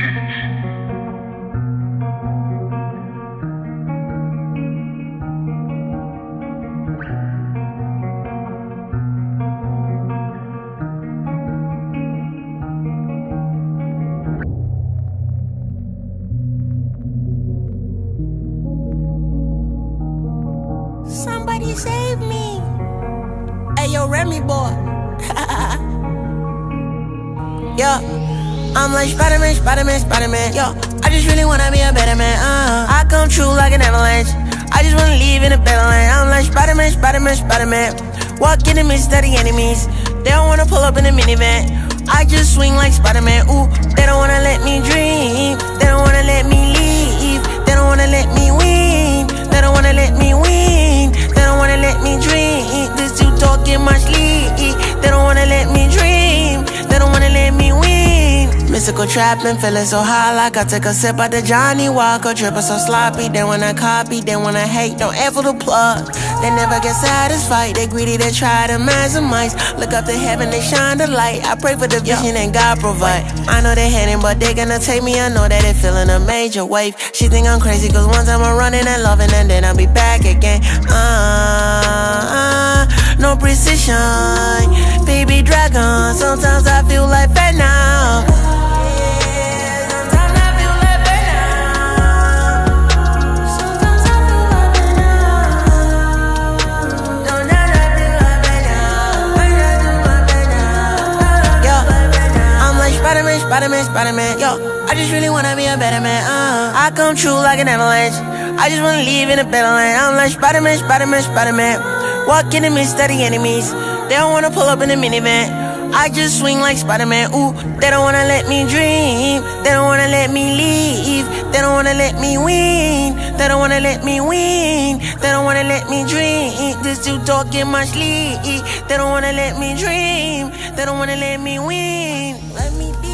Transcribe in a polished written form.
Somebody save me. Hey, yo, Remy boy. Yo, I'm like Spider-Man, Spider-Man, Spider-Man. Yo, I just really wanna be a better man. I come true like an avalanche. I just wanna leave in a better land. I'm like Spider-Man, Spider-Man, Spider-Man. Walk in the midst of the enemies. They don't wanna pull up in a minivan. I just swing like Spider-Man. Ooh, they don't wanna let me dream. They don't wanna let me leave. They don't wanna let me win. They don't wanna let me win. They don't wanna let me dream. This dude talking my sleep. They don't wanna let me dream. They don't wanna let me win. Mystical trapping, feeling so high like I took a sip out the Johnny Walker. Dripping so sloppy, they wanna copy, they wanna hate, don't ever the plug. They never get satisfied, they greedy, they try to maximize. Look up to heaven, they shine the light. I pray for the vision and God provide. I know they hating, but they gonna take me. I know that they feeling a major wave. She think I'm crazy, cause one time I'm running and loving, and then I'll be back again. No precision, baby dragon. Sometimes I feel like fat now. Spider-Man, Spider-Man, Spider-Man, yo, I just really wanna be a better man, I come true like an avalanche. I just wanna leave in a better land. I'm like Spider-Man, Spider-Man, Spider-Man. Walk in the midst of the enemies. They don't wanna pull up in a minivan. I just swing like Spider-Man, ooh. They don't wanna let me dream. They don't wanna let me leave. They don't wanna let me win. They don't wanna let me win. They don't wanna let me dream. This dude talking my sleep. They don't wanna let me dream. They don't wanna let me win. Let me be.